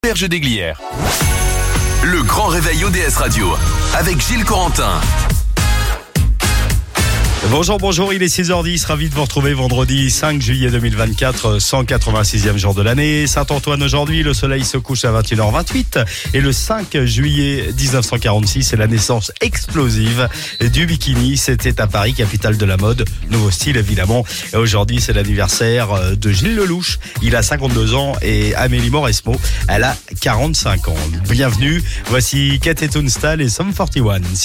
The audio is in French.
Berge d'Aiglières. Le grand réveil ODS Radio avec Gilles Corentin. Bonjour, il est 6h10, ravi de vous retrouver vendredi 5 juillet 2024, 186e jour de l'année. Saint-Antoine aujourd'hui, le soleil se couche à 21h28 et le 5 juillet 1946, c'est la naissance explosive du bikini. C'était à Paris, capitale de la mode, nouveau style évidemment. Et aujourd'hui, c'est l'anniversaire de Gilles Lelouch, il a 52 ans et Amélie Mauresmo, elle a 45 ans. Bienvenue, voici Kate et Tunstall et Sum 41.